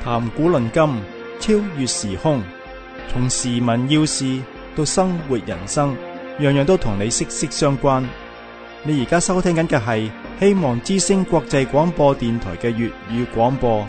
談古論今，超越時空，從時聞要事到生活人生，樣樣都同你息息相關。你而家收聽緊嘅係希望之聲國際廣播電台嘅粵語廣播。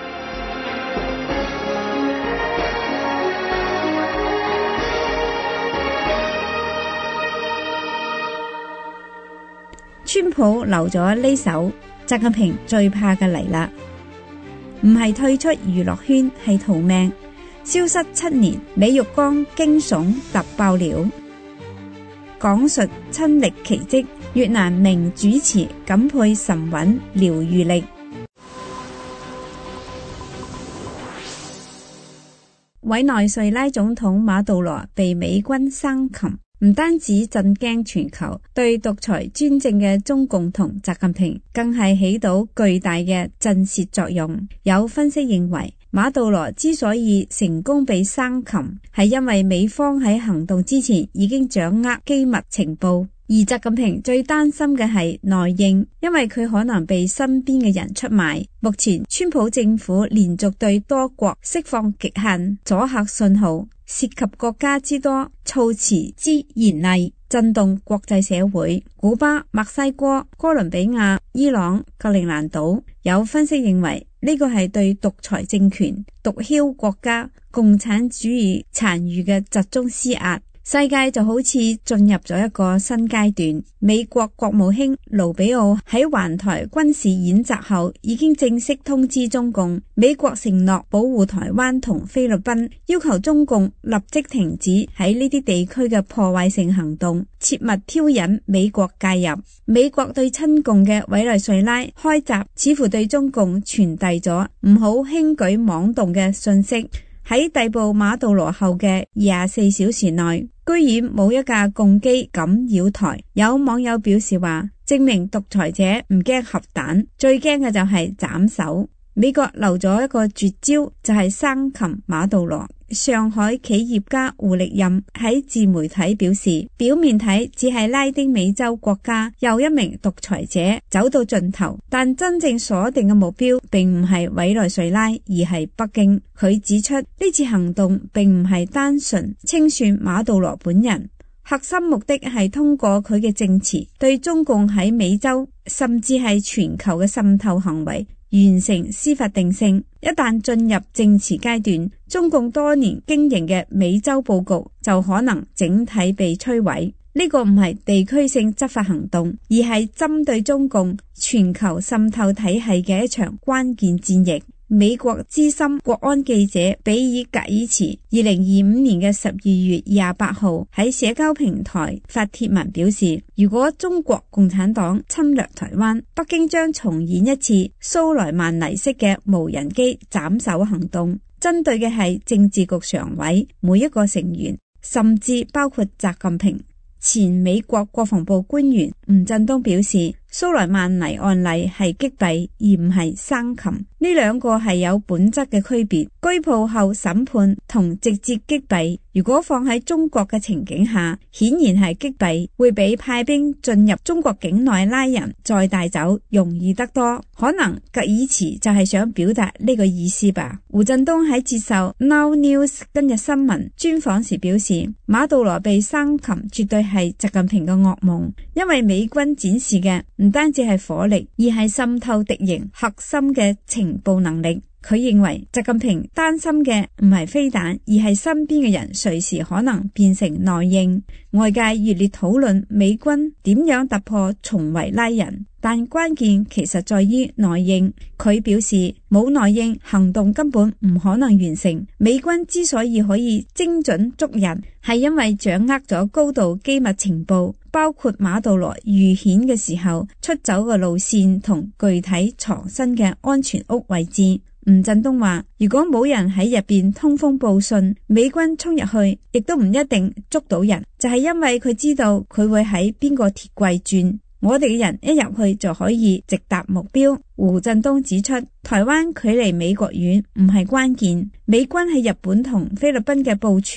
川普留咗呢首習近平最怕嘅嚟啦，唔係退出娛樂圈，係逃命。消失7年，李玉剛驚悚突爆料，講述親歷奇蹟，越南名主持感佩神韻療癒力。委內瑞拉總統馬杜羅被美軍生擒，唔單止震驚全球，對獨裁專政嘅中共同習近平更係起到巨大嘅震懾作用。有分析認為，馬杜羅之所以成功被生擒，係因為美方喺行動之前已經掌握機密情報，而習近平最擔心嘅係內應，因為佢可能被身邊嘅人出賣。目前川普政府連續對多國釋放極限阻嚇信號，涉及國家之多，措辭之嚴厲，震動國際社會。古巴、墨西哥、哥倫比亞、伊朗、格陵蘭島，有分析認為呢個係對獨裁政權、毒梟國家、共產主義殘餘嘅集中施壓。世界就好似進入咗一個新階段。美國國務卿盧比奧喺環台軍事演習後，已經正式通知中共，美國承諾保護台灣同菲律賓，要求中共立即停止喺呢啲地區嘅破壞性行動，切勿挑引美國介入。美國對親共嘅委內瑞拉開閘，似乎對中共傳遞咗唔好輕舉妄動嘅訊息。喺逮捕馬杜羅後嘅24小時內，居然冇一架共機敢擾台。有網友表示話，證明獨裁者唔驚核彈，最驚嘅就係斬首。美國留咗一個絕招，就係生擒馬杜羅。上海企業家胡力任喺自媒體表示，表面睇只係拉丁美洲國家又一名獨裁者走到盡頭，但真正鎖定嘅目標並唔係委內瑞拉，而係北京。佢指出，呢次行動並唔係單純清算馬杜羅本人，核心目的係通過佢嘅證詞對中共喺美洲甚至係全球嘅滲透行為完成司法定性。一旦進入證詞階段，中共多年經營嘅美洲佈局就可能整體被摧毀。呢個唔係地區性執法行動，而係針對中共全球滲透體系嘅一場關鍵戰役。美國資深國安記者比爾格爾茨2025年嘅12月28號喺社交平台發帖文表示，如果中國共產黨侵略台灣，北京將重演一次蘇萊曼尼式嘅無人機斬首行動，針對嘅係政治局常委每一個成員，甚至包括習近平。前美國國防部官員吳振東表示，蘇萊曼尼案例係擊斃而唔係生擒，呢兩個係有本質嘅區別。拘捕後審判同直接擊斃，如果放喺中國嘅情景下，顯然係擊斃會比派兵進入中國境內拉人再帶走容易得多。可能格爾茨就係想表達呢個意思吧。胡振東喺接受 Now News 今日新聞專訪時表示，馬杜羅被生擒絕對係習近平嘅噩夢，因為美軍展示嘅唔單止係火力，而係滲透敵營核心嘅情報能力。佢認為習近平擔心嘅唔係飛彈，而係身邊嘅人隨時可能變成內應。外界熱烈討論美軍點樣突破重圍拉人，但關鍵其實在於內應。佢表示，冇內應，行動根本唔可能完成。美軍之所以可以精準捉人，係因為掌握咗高度機密情報，包括馬杜羅遇險嘅時候出走嘅路線同具體藏身嘅安全屋位置。吳振東話，如果冇人喺入邊通風報信，美軍衝入去亦都唔一定捉到人，就係因為佢知道佢會喺邊個鐵櫃轉，我哋嘅人一入去就可以直達目標。胡振東指出，台灣距離美國遠唔係關鍵，美軍喺日本同菲律賓嘅部署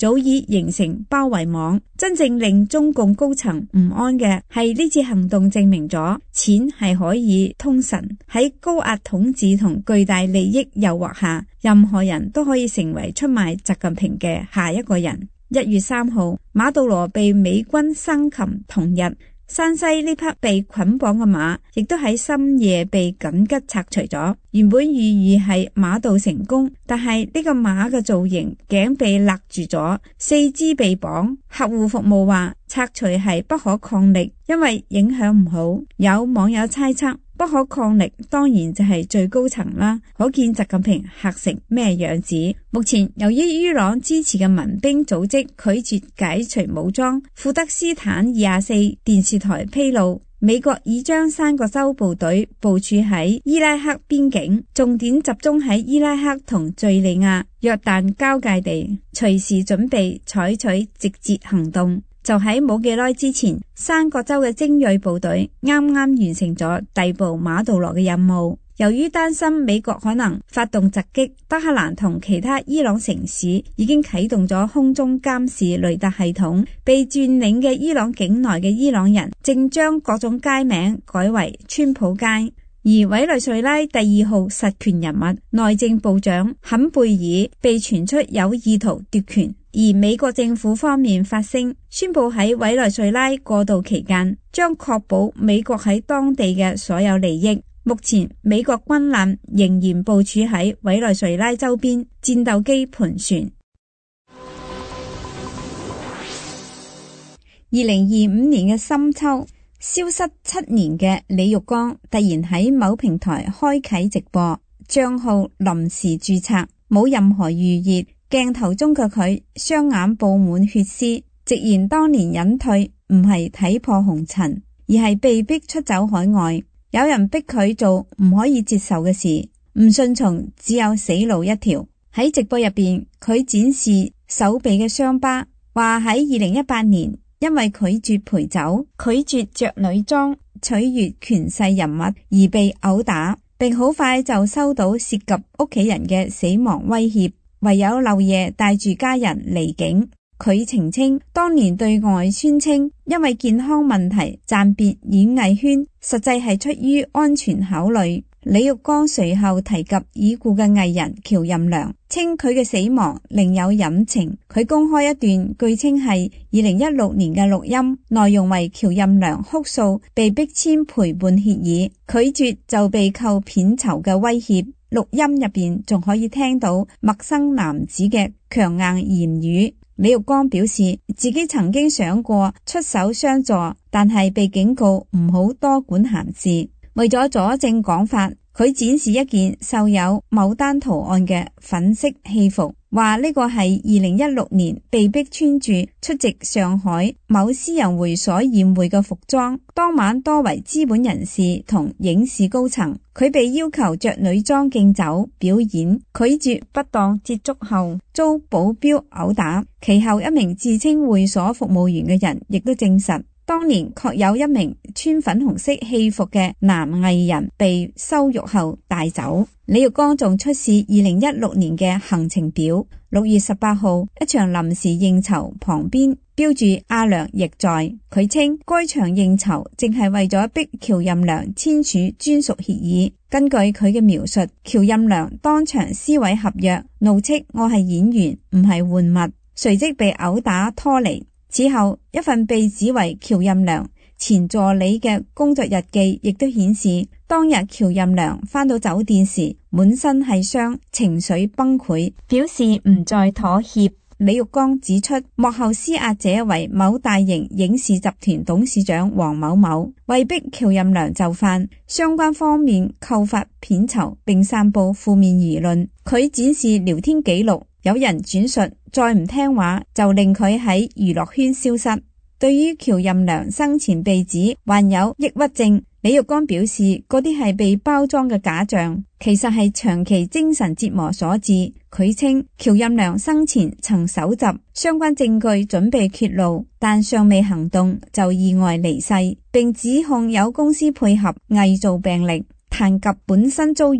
早已形成包圍網。真正令中共高層唔安嘅係呢次行動證明咗錢係可以通神，喺高壓統治同巨大利益誘惑下，任何人都可以成為出賣習近平嘅下一個人。1月3號，馬杜羅被美軍生擒，同日山西呢匹被捆綁嘅馬亦都喺深夜被緊急拆除咗。原本寓意係馬到成功，但係呢個馬嘅造型頸被勒住咗，四肢被綁。客戶服務話拆除係不可抗力，因為影響唔好。有網友猜測不可抗力當然就係最高層啦，可見習近平嚇成咩樣子。目前由於伊朗支持嘅民兵組織拒絕解除武裝，庫德斯坦24電視台披露，美國已將三個州部隊部署喺伊拉克邊境，重點集中喺伊拉克同敘利亞、約旦交界地，隨時準備採取直接行動。就喺冇幾耐之前，三個州嘅精銳部隊啱啱完成咗逮捕馬杜羅嘅任務。由於擔心美國可能發動襲擊，德黑蘭同其他伊朗城市已經啟動咗空中監視雷達系統。被佔領嘅伊朗境內嘅伊朗人正將各種街名改為川普街。而委內瑞拉第2號實權人物內政部長坎貝爾被傳出有意圖奪權。而美國政府方面發聲，宣布喺委內瑞拉過渡期間將確保美國喺當地嘅所有利益。目前美國軍艦仍然部署喺委內瑞拉周邊，戰鬥機盤旋。2025年嘅深秋，消失7年嘅李玉剛突然喺某平台開啟直播，賬號臨時註冊，冇任何預熱。鏡頭中嘅佢雙眼布滿血絲，直言當年隱退唔係睇破紅塵，而係被逼出走海外。有人逼佢做唔可以接受嘅事，唔順從只有死路一條。喺直播入邊，佢展示手臂嘅傷疤，話喺2018年因為拒絕陪酒、拒絕着女裝、取悅權勢人物而被毆打，並好快就收到涉及屋企人嘅死亡威脅。唯有漏夜帶住家人離境。佢澄清當年對外宣稱因為健康問題暫別演藝圈，實際係出於安全考慮。李玉剛隨後提及已故嘅藝人喬任梁，稱佢嘅死亡另有隱情。佢公開一段據稱係2016年嘅錄音，內容為喬任梁哭訴被逼簽陪伴協議，拒絕就被扣片酬嘅威脅。錄音入邊仲可以聽到陌生男子嘅強硬言語。李玉剛表示自己曾經想過出手相助，但係被警告唔好多管閒事。為咗佐證講法，佢展示一件繡有牡丹圖案嘅粉色戲服，話呢個係2016年被逼穿住出席上海某私人會所宴會嘅服裝。當晚多為資本人士同影視高層，佢被要求着女裝敬酒表演，拒絕不當接觸後遭保鏢毆打。其後一名自稱會所服務員嘅人亦都證實，當年確有一名穿粉紅色戲服嘅男藝人被羞辱後帶走。李玉剛仲出示2016年嘅行程表，6月18號一場臨時應酬旁邊標注阿良亦在。佢稱該場應酬正係為咗逼喬任梁簽署專屬協議。根據佢嘅描述，喬任梁當場撕毀合約，怒斥我係演員唔係玩物，隨即被毆打拖離。此後，一份被指為喬任梁前助理嘅工作日記亦都顯示，當日喬任梁返到酒店時滿身係傷，情緒崩潰，表示唔再妥協。李玉剛指出，幕後施壓者為某大型影視集團董事長黃某某，為逼喬任梁就範，相關方面扣發片酬並散佈負面輿論。佢展示聊天記錄，有人轉述再唔聽話就令佢喺娛樂圈消失。對於喬任梁生前被指患有抑鬱症，李玉剛表示嗰啲係被包裝嘅假象，其實係長期精神折磨所致。佢稱喬任梁生前曾搜集相關證據準備揭露，但尚未行動就意外離世，並指控有公司配合偽造病歷。談及本身遭遇，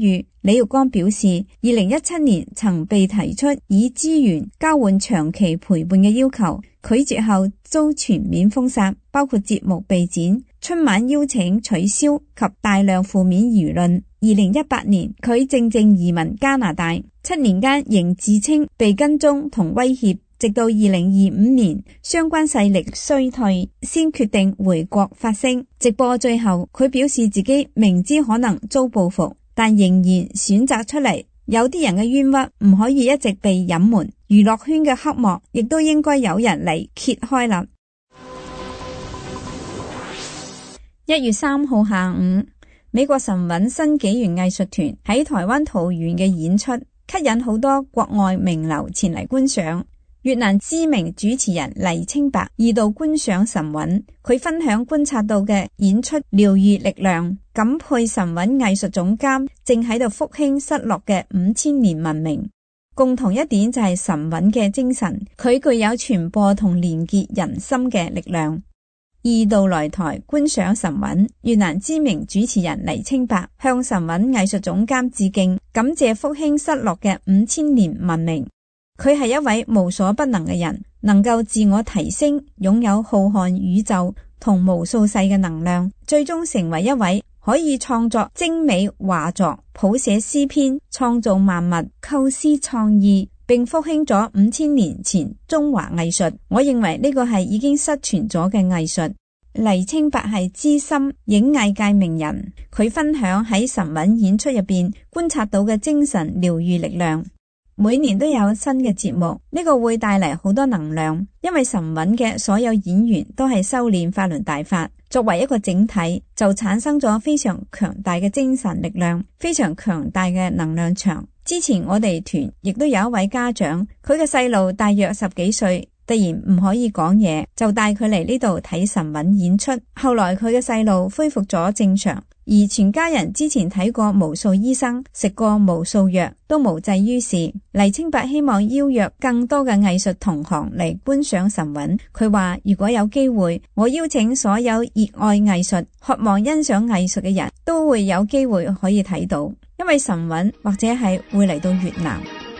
李玉剛表示，2017年曾被提出以資源交換長期陪伴嘅要求，拒絕後遭全面封殺，包括節目被剪、春晚邀請取消及大量負面輿論。2018年佢正移民加拿大，7年間仍自稱被跟蹤同威脅，直到2025年相關勢力衰退，先決定回國發聲。直播最後，佢表示自己明知可能遭報復，但仍然選擇出嚟。有啲人嘅冤屈唔可以一直被隱瞞，娛樂圈嘅黑幕亦都應該有人嚟揭開啦。1月3號下午，美國神韻新紀元藝術團喺台灣桃園嘅演出，吸引好多國外名流前嚟觀賞。越南知名主持人黎清白二度觀賞神韻，佢分享觀察到嘅演出療癒力量，感佩神韻藝術總監正喺度復興失落嘅5000年文明。共同一點就係神韻嘅精神，佢具有傳播同連結人心嘅力量。二度來台觀賞神韻，越南知名主持人黎清白向神韻藝術總監致敬，感謝復興失落嘅5000年文明。佢係一位無所不能嘅人，能夠自我提升，擁有浩瀚宇宙同無數世嘅能量，最終成為一位可以創作精美畫作、譜寫詩篇、創造萬物、構思創意，並復興咗5000年前中華藝術。我認為呢個係已經失傳咗嘅藝術。黎清白係資深影藝界名人，佢分享喺神韻演出入邊觀察到嘅精神療癒力量。每年都有新嘅節目，呢個會帶嚟好多能量，因為神韻嘅所有演員都係修煉法輪大法，作為一個整體，就產生咗非常強大嘅精神力量，非常強大嘅能量場。之前我哋團亦都有一位家長，佢嘅細路大約10幾歲，突然唔可以講嘢，就帶佢嚟呢度睇神韻演出。後來佢嘅細路恢復咗正常，而全家人之前睇過無數醫生，食過無數藥，都無濟於事。黎清白希望邀約更多嘅藝術同行嚟觀賞神韻。佢話如果有機會，我邀請所有熱愛藝術、渴望欣賞藝術嘅人都會有機會可以睇到，因為神韻或者係會嚟到越南。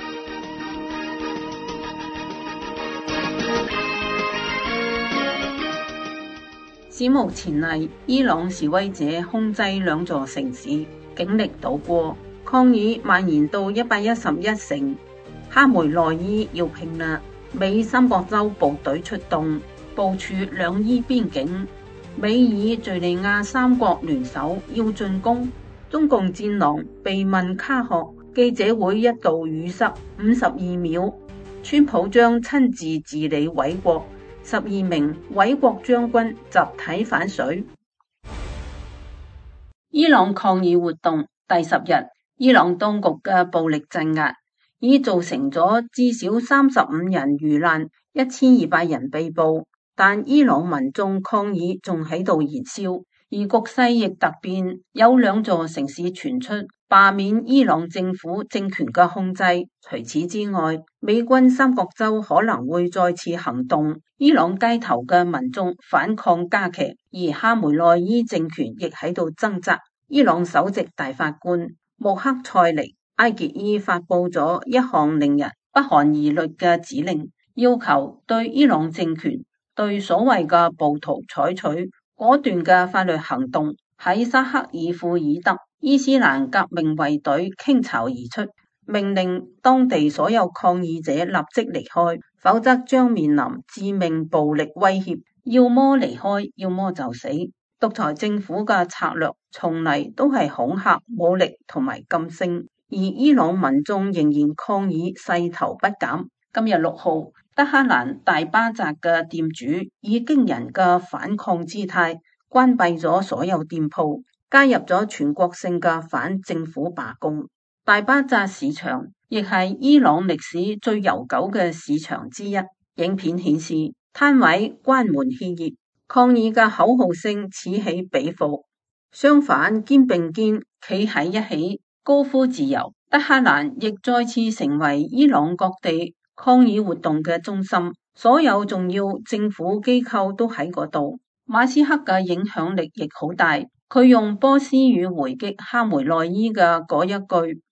史無前例，伊朗示威者控制2座城市，警力倒過，抗議蔓延到111城。哈梅內伊要拼啦！美三角洲部隊出動，部署兩伊邊境。美以敘利亞三國聯手要進攻，中共戰狼被問卡殼，記者會一度語塞52秒。川普將親自治理毀國。12名毀國將軍集體反水。伊朗抗議活動第10日，伊朗當局嘅暴力鎮壓已造成咗至少35人遇難，1200人被捕，但伊朗民眾抗議仲喺度燃燒，而局勢亦突變，有2座城市傳出罷免伊朗政府政權嘅控制。除此之外，美軍三角洲可能會再次行動。伊朗街頭嘅民眾反抗加劇，而哈梅內伊政權亦喺度掙扎。伊朗首席大法官穆克塞尼埃傑伊發佈咗一項令人不寒而慄嘅指令，要求對伊朗政權對所謂嘅暴徒採取果斷嘅法律行動。喺沙克爾庫爾德，伊斯蘭革命衛隊傾巢而出，命令當地所有抗議者立即離開，否則將面臨致命暴力威脅，要麼離開，要麼就死。獨裁政府嘅策略從嚟都係恐嚇、武力同埋禁聲，而伊朗民眾仍然抗議勢頭不減。今日6號，德黑蘭大巴扎嘅店主以驚人嘅反抗姿態關閉咗所有店鋪，加入咗全國性嘅反政府罷工。大巴扎市場亦係伊朗歷史最悠久嘅市場之一。影片顯示，攤位關門歇業，抗議嘅口號聲此起彼伏，相反肩並肩企喺一起，高呼自由。德黑蘭亦再次成為伊朗各地抗議活動嘅中心，所有重要政府機構都喺嗰度。馬斯克嘅影響力亦好大，佢用波斯語回擊哈梅內伊嘅嗰一句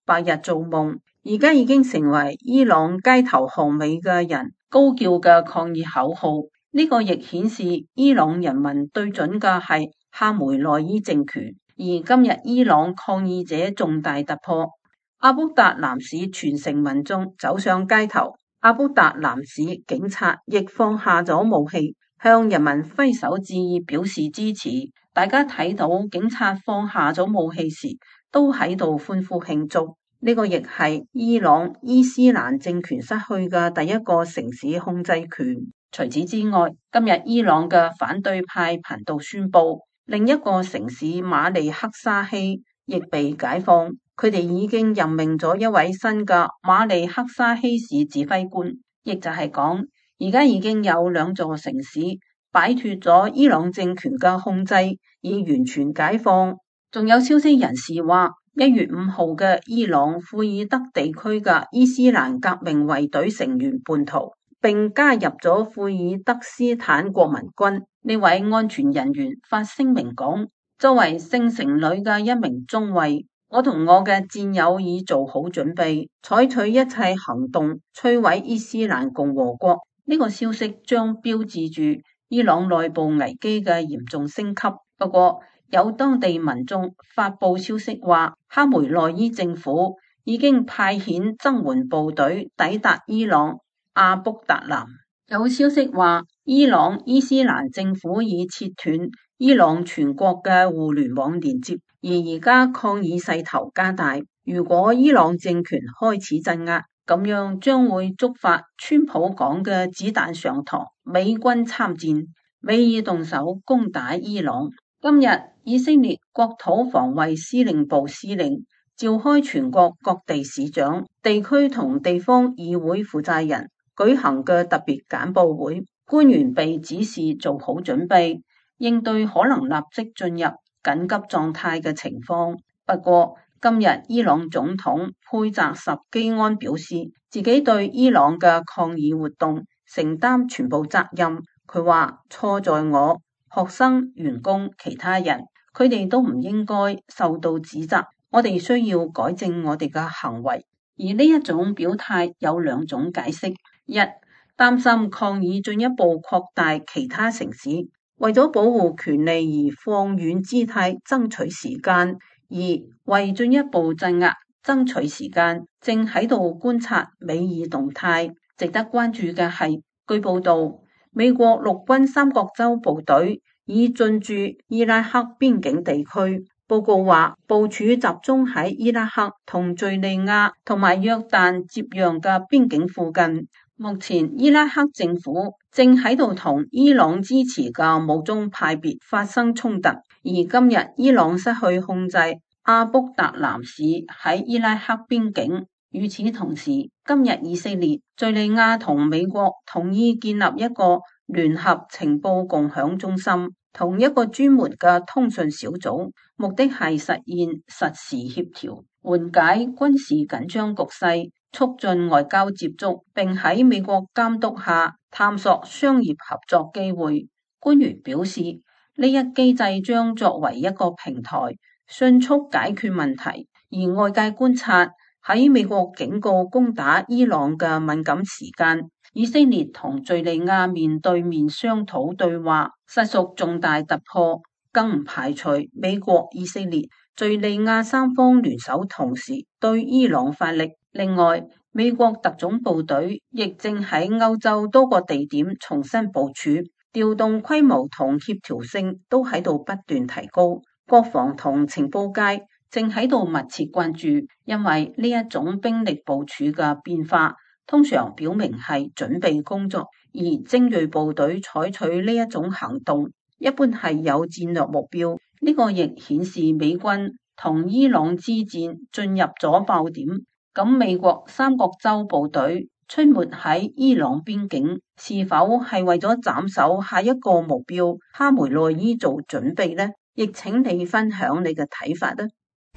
白日做夢，而家已經成為伊朗街頭巷尾嘅人高叫嘅抗議口號。呢個亦顯示伊朗人民對準嘅係哈梅內伊政權。而今日伊朗抗議者重大突破，阿卜達南市全城民眾走上街頭，阿卜達南市警察亦放下咗武器，向人民揮手致意表示支持。大家睇到警察放下咗武器時，都喺度歡呼慶祝。呢個亦係伊朗伊斯蘭政權失去嘅第一個城市控制權。除此之外，今日伊朗嘅反對派頻道宣布，另一個城市馬利克沙希亦被解放。佢哋已經任命咗一位新嘅馬利克沙希市指揮官，亦就係講，而家已經有2座城市擺脫咗伊朗政權嘅控制，已完全解放。仲有消息人士話，1月5號嘅伊朗庫爾德地區嘅伊斯蘭革命衛隊成員叛逃，並加入咗庫爾德斯坦國民軍。呢位安全人員發聲明講，作為聖城裏嘅一名中尉，我同我嘅戰友已做好準備，採取一切行動摧毀伊斯蘭共和國。呢個消息將標誌住伊朗內部危機嘅嚴重升級。不過有當地民眾發佈消息話，哈梅內伊政府已經派遣增援部隊抵達伊朗阿卜達南。有消息話，伊朗伊斯蘭政府已切斷伊朗全國嘅互聯網連接，而家抗議勢頭加大。如果伊朗政權開始鎮壓，咁樣將會觸發川普講嘅子彈上膛，美軍參戰，美伊動手攻打伊朗。今日以色列國土防衛司令部司令召開全國各地市長、地區同地方議會負責人舉行嘅特別簡報會，官員被指示做好準備，應對可能立即進入緊急狀態嘅情況。不過今日伊朗總統佩澤什基安表示，自己對伊朗嘅抗議活動承擔全部責任。佢話，錯在我、學生、員工、其他人，佢哋都唔應該受到指責。我哋需要改正我哋嘅行為。而呢一種表態有2種解釋：一、擔心抗議進一步擴大其他城市，為咗保護權利而放軟姿態爭取時間；二、為進一步鎮壓爭取時間，正喺度觀察美伊動態。值得關注嘅係，據報道，美國陸軍三角洲部隊已進駐伊拉克邊境地區。報告話，部署集中喺伊拉克同敘利亞同埋約旦接壤嘅邊境附近。目前伊拉克政府正喺度同伊朗支持嘅武裝派別發生衝突，而今日伊朗失去控制阿卜達南市喺伊拉克邊境。與此同時，今日以色列、敘利亞同美國同意建立一個聯合情報共享中心，同一個專門嘅通訊小組，目的係實現實時協調，緩解軍事緊張局勢，促進外交接觸，並喺美國監督下探索商業合作機會。官員表示，呢一機制將作為一個平台，迅速解決問題。而外界觀察，喺美國警告攻打伊朗嘅敏感時間，以色列同敘利亞面對面商討對話，實屬重大突破。更唔排除美國、以色列、敘利亞三方聯手同時對伊朗發力。另外，美國特種部隊亦正喺歐洲多個地點重新部署，調動規模同協調性都喺度不斷提高。國防同情報界正喺度密切關注，因為呢一種兵力部署嘅變化，通常表明係準備工作，而精銳部隊採取呢一種行動，一般係有戰略目標。呢個亦顯示美軍同伊朗之戰進入咗爆點。咁美國三角洲部隊出沒喺伊朗邊境，是否係為咗斬首下一個目標哈梅內伊做準備呢？亦請你分享你嘅睇法啦。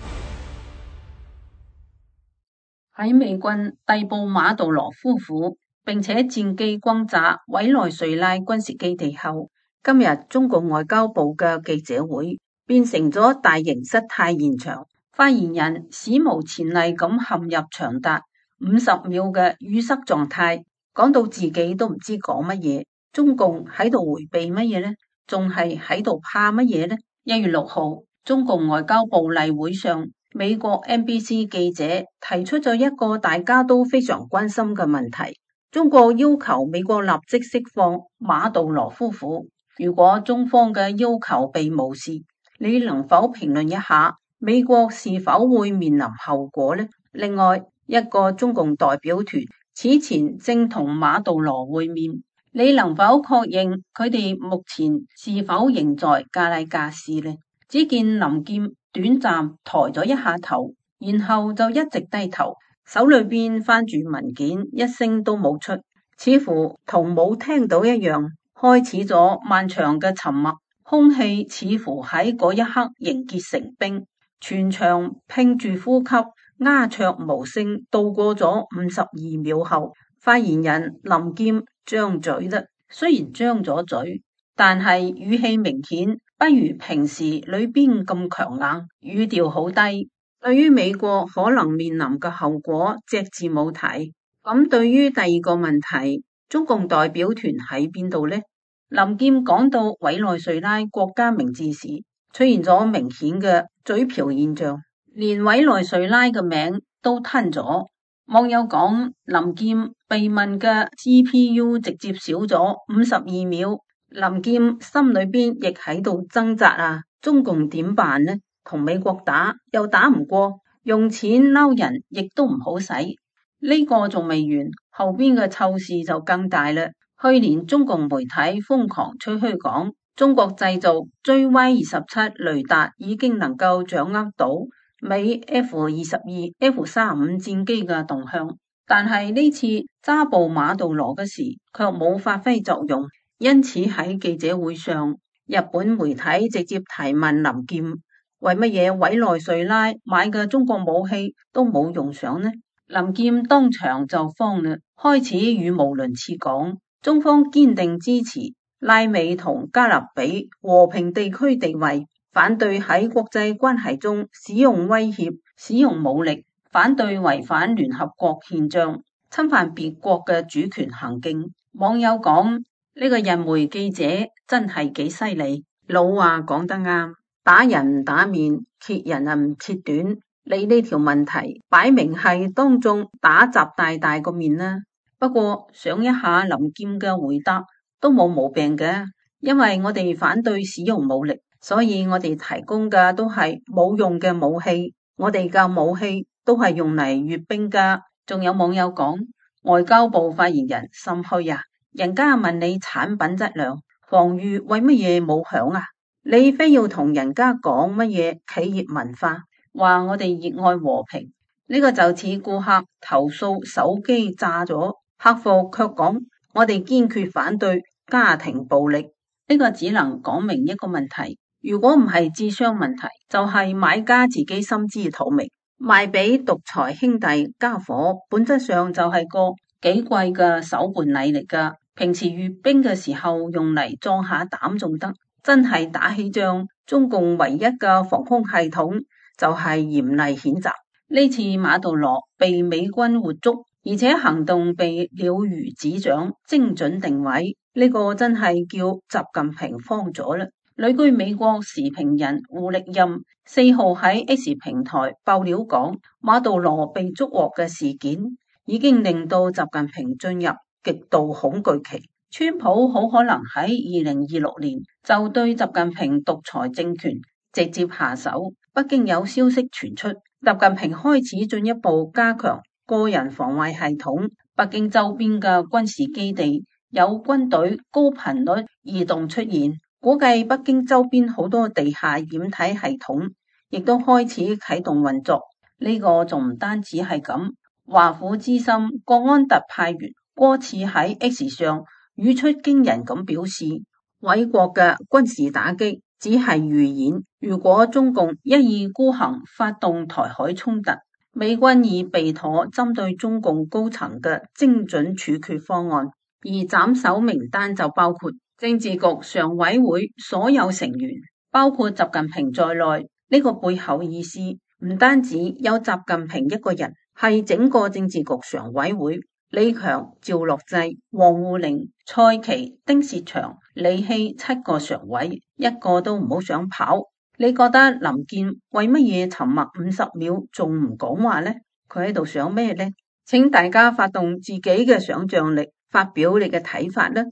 喺美軍逮捕馬杜羅夫婦，並且戰機轟炸委內瑞拉軍事基地後，今日中共外交部嘅記者會變成咗大型失態現場。 發言人史無前例咁陷入長達50秒嘅語塞狀態，講到自己都唔知講乜嘢。中共喺度迴避乜嘢呢？仲係喺度怕乜嘢呢？1月6號，中共外交部例會上，美國 NBC 記者提出咗一個大家都非常關心嘅問題。中國要求美國立即釋放馬杜羅夫婦，如果中方嘅要求被無視，你能否評論一下美國是否會面臨後果呢？另外一個中共代表團此前正同馬杜羅會面，你能否確認佢哋目前是否仍在加拉加斯呢？只見林劍短暫抬咗一下頭，然後就一直低頭，手裏邊翻住文件，一聲都冇出，似乎同冇聽到一樣。開始咗漫長嘅沉默，空氣似乎喺嗰一刻凝結成冰，全場拼住呼吸，鴉雀無聲。度過咗52秒後，發言人林劍張嘴啦，雖然張咗嘴，但係語氣明顯不如平時裏邊咁強硬，語調好低。對於美國可能面臨嘅後果，隻字冇提。咁對於第二個問題，中共代表團喺邊度呢？林劍講到委內瑞拉國家名字時，出現咗明顯嘅嘴瓢現象，連委內瑞拉嘅名都吞咗。網友講林劍被問嘅 CPU 直接少咗52秒，林劍心裏邊亦喺度掙扎啊！中共點辦呢？同美國打又打唔過，用錢撈人亦都唔好使。呢個仲未完，後邊嘅臭事就更大啦。去年中共媒體瘋狂吹噓講，中國製造JY-27雷達已經能夠掌握到美 F-22、F-35戰機嘅動向，但係呢次揸捕馬杜羅嘅時卻冇發揮作用。因此喺記者會上，日本媒體直接提問林劍，為乜嘢委內瑞拉買嘅中國武器都冇用上呢？林劍當場就慌啦，開始語無倫次講，中方堅定支持拉美同加勒比和平地區地位，反對喺國際關係中使用威脅、使用武力，反對違反聯合國憲章、侵犯別國嘅主權行徑。網友講，呢個日媒記者真係幾犀利，老話講得啱，打人唔打面，揭人啊唔揭短。你呢條問題擺明係當眾打習大大個面啦。不過想一下林劍嘅回答都冇毛病嘅，因為我哋反對使用武力，所以我哋提供嘅都係冇用嘅武器，我哋嘅武器都係用嚟閱兵噶。仲有網友講，外交部發言人心虛啊，人家問你產品質量、防禦為乜嘢冇響啊？你非要同人家講乜嘢企業文化？話我哋熱愛和平，呢個就似顧客投訴手機炸咗，客服卻講我哋堅決反對家庭暴力。呢個只能講明一個問題，如果唔係智商問題，就係買家自己心知肚明，賣俾獨裁兄弟家伙，本質上就係個幾貴嘅手辦禮嚟噶。平時閱兵嘅時候用嚟壯下膽仲得，真係打起仗，中共唯一嘅防空系統就係嚴厲譴責。呢次馬杜羅被美軍活捉，而且行動被了如指掌，精準定位，呢個真係叫習近平慌咗啦。旅居美國時評人胡力任4號喺 X 平台爆料講，馬杜羅被捉獲嘅事件已經令到習近平進入極度恐懼期。川普好可能喺2026年就對習近平獨裁政權直接下手。北京有消息傳出，習近平開始進一步加強個人防衛系統。北京周邊嘅軍事基地有軍隊高頻率移動出現，估計北京周邊好多地下掩體系統亦都開始啟動運作。呢個仲唔單止係咁，華府資深國安特派員郭次喺 X 上語出驚人咁表示，偉國嘅軍事打擊只係預演，如果中共一意孤行發動台海衝突，美軍已備妥針對中共高層嘅精準處決方案，而斬首名單就包括政治局常委會所有成員，包括習近平在內。呢個背後意思唔單止有習近平一個人，係整個政治局常委會，李強、趙樂際、王滬寧、蔡奇、丁薛祥、李希7個常委，一個都唔好想跑。你覺得林健為乜嘢沉默50秒仲唔講話呢？佢喺度想咩呢？請大家發動自己嘅想象力，發表你嘅睇法啦。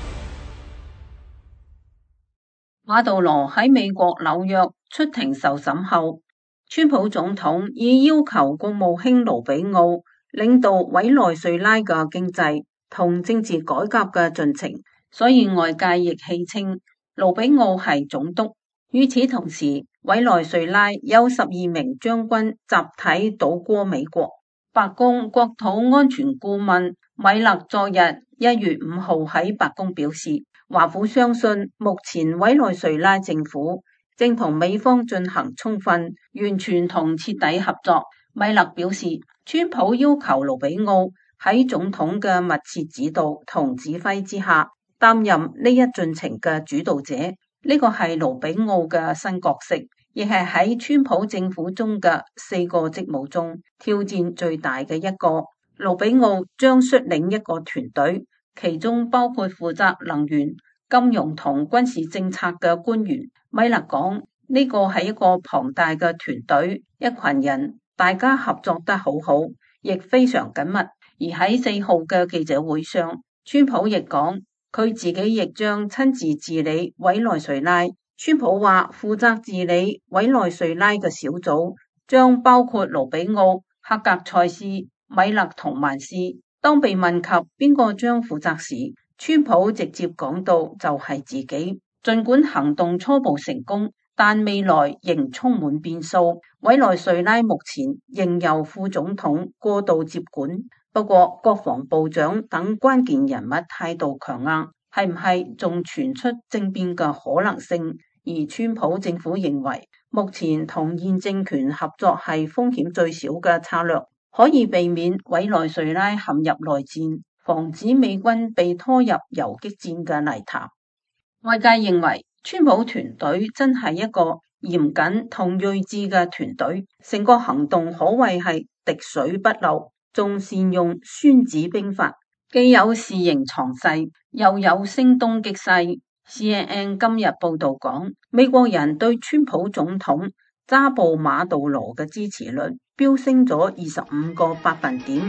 馬杜羅喺美國紐約出庭受審後，川普總統已要求國務卿盧比奧領導委內瑞拉嘅經濟同政治改革嘅進程，所以外界亦戲稱盧比奧係總督。與此同時，委內瑞拉有12名將軍集體倒戈美國。白宮國土安全顧問米勒昨日1月5號喺白宮表示，華府相信目前委內瑞拉政府正同美方進行充分、完全同徹底合作。米勒表示，川普要求盧比奧喺總統嘅密切指導同指揮之下，擔任呢一進程嘅主導者。呢個係盧比奧嘅新角色，亦係喺川普政府中嘅4個職務中挑戰最大嘅一個。盧比奧將率領一個團隊，其中包括負責能源、金融同軍事政策嘅官員。米勒講，呢個係一個龐大嘅團隊，一群人，大家合作得好好，亦非常緊密。而喺4號嘅記者會上，川普亦講，佢自己亦將親自治理委內瑞拉。川普話，負責治理委內瑞拉嘅小組將包括盧比奧、克格塞斯、米勒同曼斯。當被問及邊個將負責時，川普直接講到就係自己。儘管行動初步成功，但未來仍充滿變數。委內瑞拉目前仍由副總統過渡接管。不過，國防部長等關鍵人物態度強硬，係唔係仲傳出政變嘅可能性？而川普政府認為，目前同現政權合作係風險最小嘅策略，可以避免委內瑞拉陷入內戰，防止美軍被拖入游擊戰嘅泥潭。外界認為，川普團隊真係一個嚴謹同睿智嘅團隊，成個行動可謂係滴水不漏。仲善用孫子兵法，既有示形藏勢，又有聲東擊西。CNN 今日報道講，美國人對川普總統揸捕馬杜羅嘅支持率飆升咗25個百分點。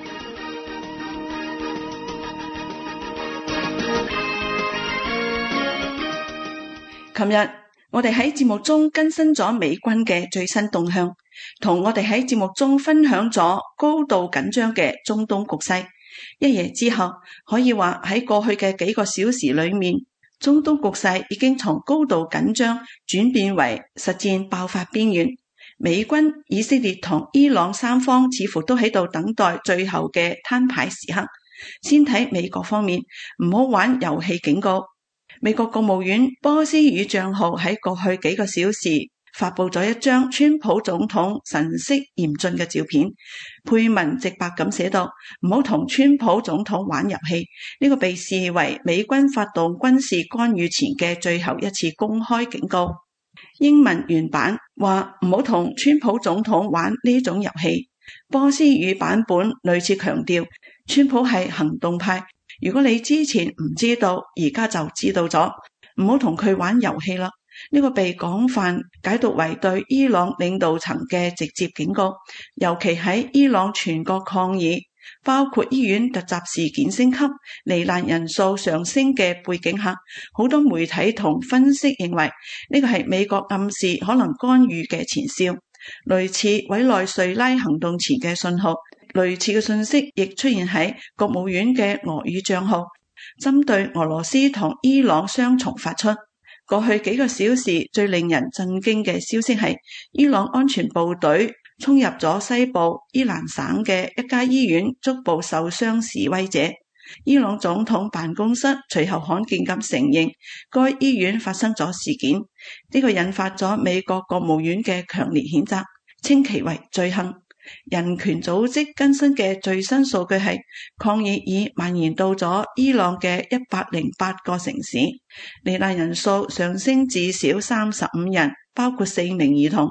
琴日我哋喺節目中更新咗美軍嘅最新動向，同我哋喺節目中分享咗高度緊張嘅中東局勢。一夜之後，可以話喺過去嘅幾個小時裏面，中東局勢已經從高度緊張轉變為實戰爆發邊緣。美軍、以色列同伊朗三方似乎都喺度等待最後嘅攤牌時刻。先睇美國方面，唔好玩遊戲警告。美國國務院波斯語帳號喺過去幾個小時發佈咗一張川普總統神色嚴峻嘅照片，配文直白咁寫道：唔好同川普總統玩遊戲。呢個被視為美軍發動軍事干預前嘅最後一次公開警告。英文原版話唔好同川普總統玩呢種遊戲，波斯語版本類似強調川普係行動派。如果你之前唔知道，而家就知道咗，唔好同佢玩遊戲啦。呢個被廣泛解讀為對伊朗領導層嘅直接警告，尤其喺伊朗全國抗議，包括醫院突襲事件升級、罹難人數上升嘅背景下，好多媒體同分析認為呢個係美國暗示可能干預嘅前兆，類似委內瑞拉行動前嘅信號。類似嘅信息亦出現喺國務院嘅俄語帳號，針對俄羅斯同伊朗雙重發出。過去幾個小時最令人震驚嘅消息係，伊朗安全部隊衝入咗西部伊蘭省嘅一家醫院，捉捕受傷示威者。伊朗總統辦公室隨後罕見咁承認該醫院發生咗事件，呢個引發咗美國國務院嘅強烈譴責，稱其為罪行。人權組織更新嘅最新數據係，抗議已蔓延到咗伊朗嘅108個城市，罹難人數上升至少35人，包括4名兒童。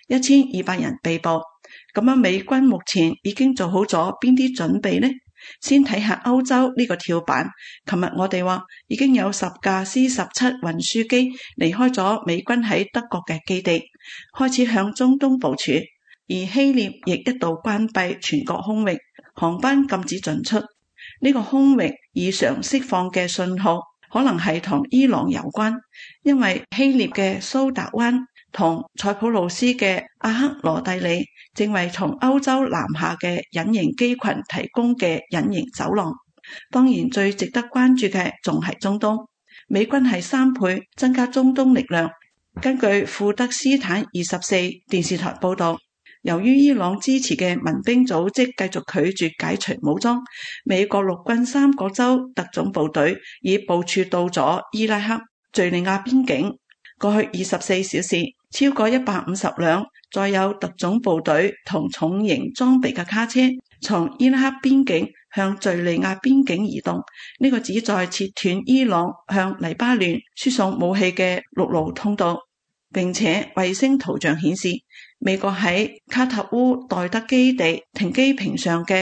1200人被捕。咁樣美軍目前已經做好咗邊啲準備呢？先睇下歐洲呢個跳板。琴日我哋話已經有10架 C-17 運輸機離開咗美軍喺德國嘅基地，開始向中東部署。而希臘亦一度關閉全國空域，航班禁止進出。呢個空域異常釋放嘅信號，可能係同伊朗有關，因為希臘嘅蘇達灣同塞浦路斯嘅阿克羅蒂利正為從歐洲南下嘅隱形機群提供嘅隱形走廊。當然最值得關注嘅仲係中東，美軍係3倍增加中東力量。根據庫德斯坦24電視台報道，由於伊朗支持嘅民兵組織繼續拒絕解除武裝，美國陸軍3個州特種部隊已部署到咗伊拉克、敘利亞邊境。過去24小時，超過150輛載有特種部隊同重型裝備嘅卡車從伊拉克邊境向敘利亞邊境移動，呢個旨在切斷伊朗向黎巴嫩輸送武器嘅陸路通道。並且衛星圖像顯示，美國喺卡塔烏代德基地停機坪上嘅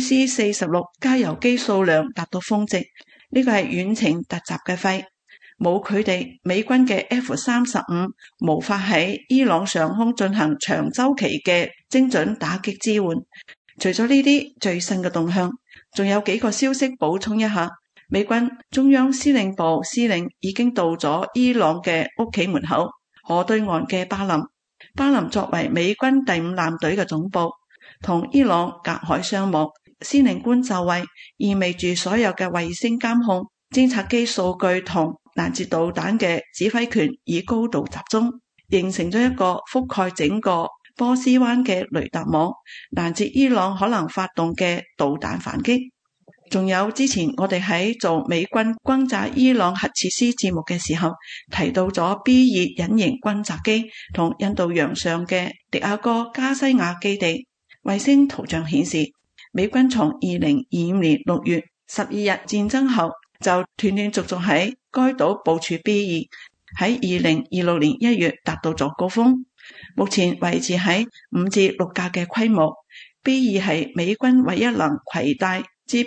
KC-46 加油機數量達到峰值，呢個係遠程突襲嘅費，冇佢哋美軍嘅 F-35無法喺伊朗上空進行長周期嘅精準打擊支援。除咗呢啲最新嘅動向，仲有幾個消息補充一下。美軍中央司令部司令已經到咗伊朗嘅屋企門口，河對岸嘅巴林。巴林作為美軍第5艦隊嘅總部，同伊朗隔海相望。司令官就位，意味住所有嘅衛星監控、偵察機數據同攔截導彈嘅指揮權已高度集中，形成咗一個覆蓋整個波斯灣嘅雷達網，攔截伊朗可能發動嘅導彈反擊。仲有之前我哋喺做美軍轟炸伊朗核設施節目嘅時候提到咗 B-2 隱形轟炸機同印度洋上嘅迪亞哥加西亞基地。衛星圖像顯示，美軍從2025年6月12日戰爭後就斷斷續續喺該島部署 B-2，喺2026年1月達到咗高峰，目前維持喺5至6架嘅規模。B-2 係美軍唯一能攜帶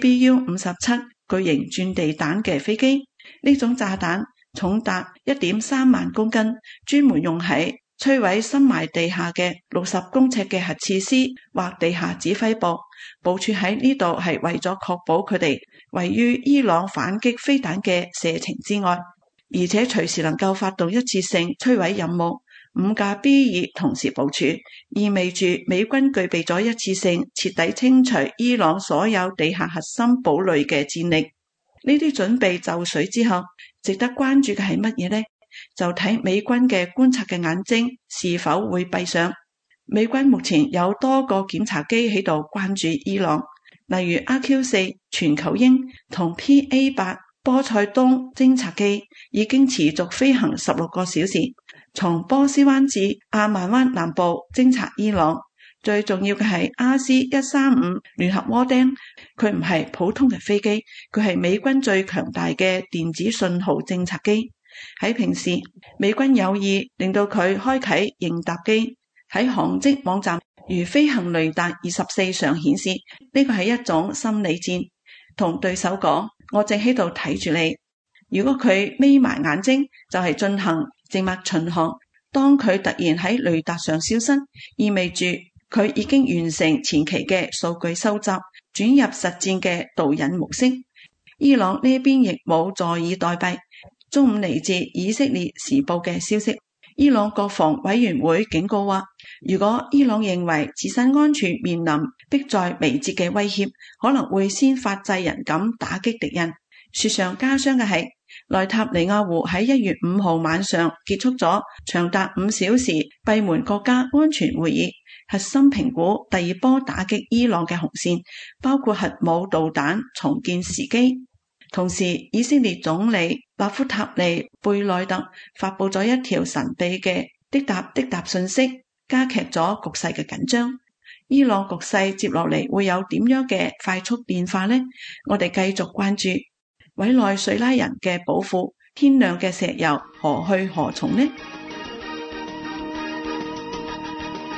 GBU-57巨型鑽地彈嘅飛機，呢種炸彈重達 1.3 萬公斤，專門用喺摧毀深埋地下嘅60公尺嘅核設施或地下指揮部。部署喺呢度係為咗確保佢哋位於伊朗反擊飛彈嘅射程之外，而且隨時能夠發動一次性摧毀任務。5架 B-2 同時部署，意味住美軍具備咗一次性徹底清除伊朗所有地下核心堡壘嘅戰力。呢啲準備就緒之後，值得關注嘅係乜嘢呢？就睇美軍嘅觀察嘅眼睛是否會閉上。美軍目前有多個檢查機喺度關注伊朗，例如 RQ-4 全球鷹同 PA-8 波塞冬偵察機已經持續飛行16個小時，從波斯灣至阿曼灣南部偵察伊朗。最重要嘅係 RC-135 聯合渦釘，佢唔係普通嘅飛機，佢係美軍最強大嘅電子信號偵察機。喺平時，美軍有意令到佢開啟應答機。喺航跡網站如飛行雷達24上顯示，呢個係一種心理戰，同對手講，我正喺度睇住你。如果佢眯埋眼睛，就係進行靜脈巡航。當佢突然喺雷達上消失，意味住佢已經完成前期嘅數據收集，轉入實戰嘅導引模式。伊朗呢邊亦冇坐以待斃。中午嚟自以色列時報嘅消息，伊朗國防委員會警告話，如果伊朗認為自身安全面臨迫在眉睫嘅威脅，可能會先發制人咁打擊敵人。雪上加霜嘅係，內塔尼亞胡喺1月5號晚上結束咗長達5小時閉門國家安全會議，核心評估第2波打擊伊朗嘅紅線，包括核武導彈重建時機。同時，以色列總理納夫塔利貝內特發佈咗一條神秘嘅滴答信息，加劇咗局勢嘅緊張。伊朗局勢接落嚟會有點樣嘅快速變化呢？我哋繼續關注委內瑞拉人嘅寶庫，天亮嘅石油何去何從呢？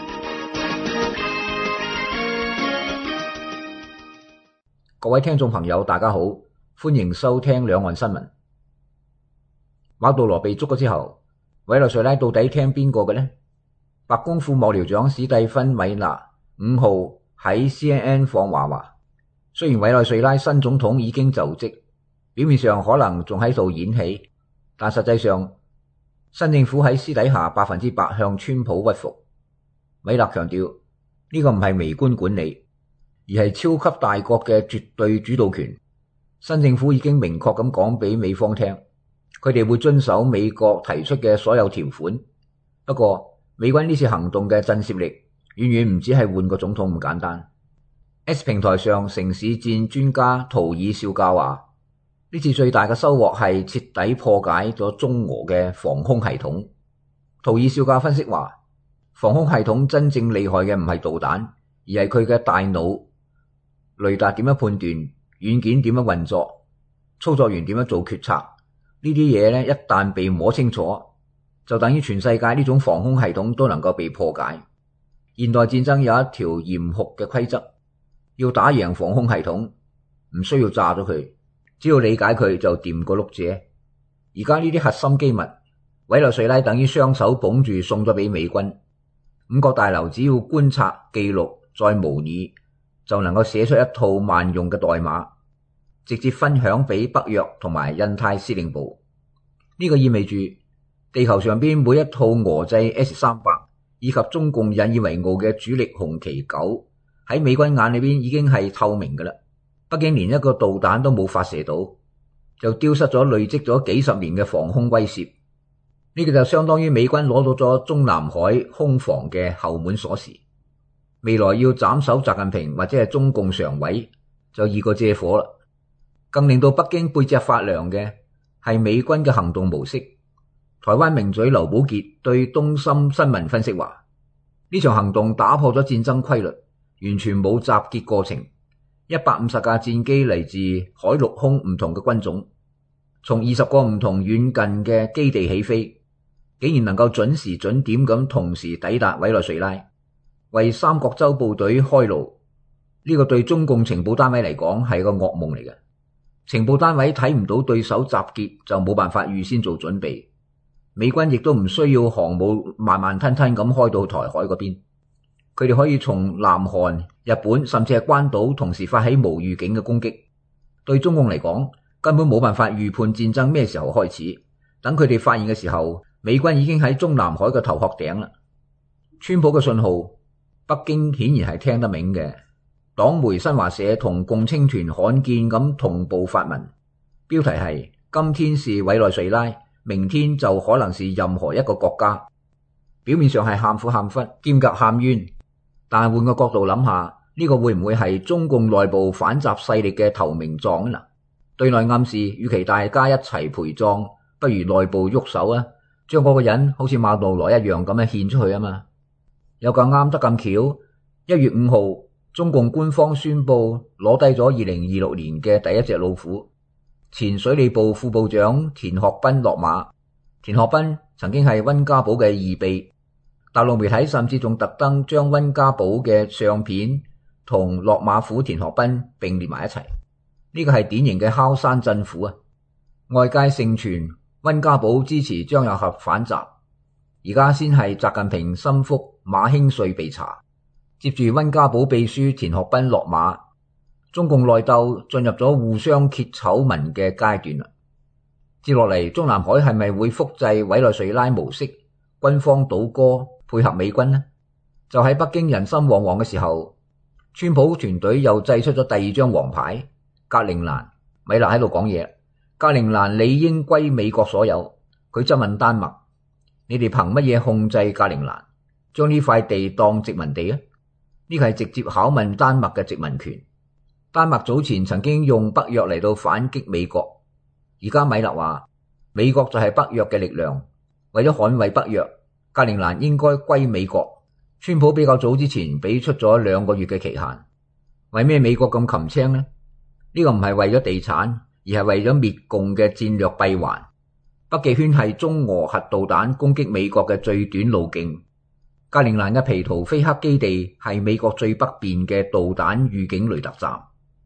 各位聽眾朋友，大家好，歡迎收聽兩岸新聞。馬杜羅被捉咗之後，委內瑞拉到底聽邊個嘅呢？白宮副幕僚長史蒂芬米納5號喺 CNN 訪話，雖然委內瑞拉新總統已經就職，表面上可能仲喺度演戲，但實際上新政府喺私底下100%向川普屈服。米納強調，呢個唔係微觀管理，而係超級大國嘅絕對主導權。新政府已經明確咁講俾美方聽，佢哋會遵守美國提出嘅所有條款。不過美軍呢次行動嘅震懾力遠遠唔止係換個總統咁簡單。X 平台上城市戰專家圖爾少加話，呢次最大嘅收穫係徹底破解咗中俄嘅防空系統。圖爾少加分析話，防空系統真正厲害嘅唔係導彈，而係佢嘅大腦，雷達點樣判斷，軟件點樣運作，操作員點樣做決策，呢啲嘢呢，一旦被摸清楚，就等於全世界呢種防空系統都能夠被破解。現代戰爭有一條嚴酷嘅規則，要打贏防空系統，唔需要炸咗佢，只要理解佢就掂個碌蔗。而家呢啲核心機密，委內瑞拉等於雙手捧住送咗俾美軍。五角大樓只要觀察、記錄、再模擬，就能夠寫出一套萬用嘅代碼，直接分享俾北約同埋印太司令部。呢個意味住地球上邊每一套俄製 S-300以及中共引以為傲嘅主力紅旗9喺美軍眼裏邊已經係透明㗎啦。北京連一個導彈都冇發射到，就丟失咗累積咗幾十年嘅防空威懾。呢個就相當於美軍攞到咗中南海空防嘅後門鎖匙。未來要斬首習近平或者係中共常委就易過借火啦。更令到北京背脊發涼嘅係美軍嘅行動模式。台灣名嘴劉寶傑對東森新聞分析話，呢場行動打破咗戰爭規律，完全冇集結過程。150架戰機嚟自海陸空唔同嘅軍種，從20個唔同遠近嘅基地起飛，竟然能夠準時準點咁同時抵達委內瑞拉，為三角洲部隊開路。呢個對中共情報單位嚟講係個噩夢嚟嘅。情報單位睇唔到對手集結，就冇辦法預先做準備。美軍亦都唔需要航母慢慢吞吞咁開到台海嗰邊，佢哋可以從南韓、日本甚至係關島同時發起無預警嘅攻擊。對中共嚟講，根本冇辦法預判戰爭咩時候開始。等佢哋發現嘅時候，美軍已經喺中南海嘅頭殼頂啦。川普嘅信號，北京顯然係聽得明嘅。黨媒新華社同共青團罕見咁同步發文，標題係今天是委內瑞拉，明天就可能是任何一個國家。表面上係喊苦喊忽，兼夾喊冤，但係換個角度諗下，呢個會唔會係中共內部反習勢力嘅投名狀啊？對內暗示，與其大家一齊陪葬，不如內部喐手啊，將嗰個人好似馬杜羅一樣咁樣獻出去啊嘛。有咁啱得咁巧，1月5號，中共官方宣布攞低咗2026年嘅第一隻老虎，前水利部副部長田學斌落馬。田學斌曾經係溫家寶嘅二秘，大陸媒體甚至仲特登將溫家寶嘅相片同落馬虎田學斌並列埋一齊。呢個係典型嘅敲山震虎啊！外界盛傳溫家寶支持張又俠反習，而家先係習近平心腹馬興瑞被查，接住溫家寶秘書田學斌落馬，中共內鬥進入咗互相揭醜聞嘅階段啦。接落嚟，中南海係咪會複製委內瑞拉模式，軍方倒戈配合美軍呢？就喺北京人心惶惶嘅時候，川普團隊又祭出咗第二張黃牌，格陵蘭。米勒喺度講嘢，格陵蘭理應歸美國所有。佢質問丹麥，你哋憑乜嘢控制格陵蘭，將呢塊地當殖民地啊？呢個係直接拷問丹麥嘅殖民權。丹麥早前曾經用北約嚟到反擊美國，而家米勒話美國就係北約嘅力量，為咗捍衛北約，格陵蘭應該歸美國。川普比較早之前俾出咗2個月嘅期限，為咩美國咁擒青呢？呢個唔係為咗地產，而係為咗滅共嘅戰略閉環。北極圈係中俄核導彈攻擊美國嘅最短路徑。格陵蘭嘅皮圖菲克基地係美國最北邊嘅導彈預警雷達站。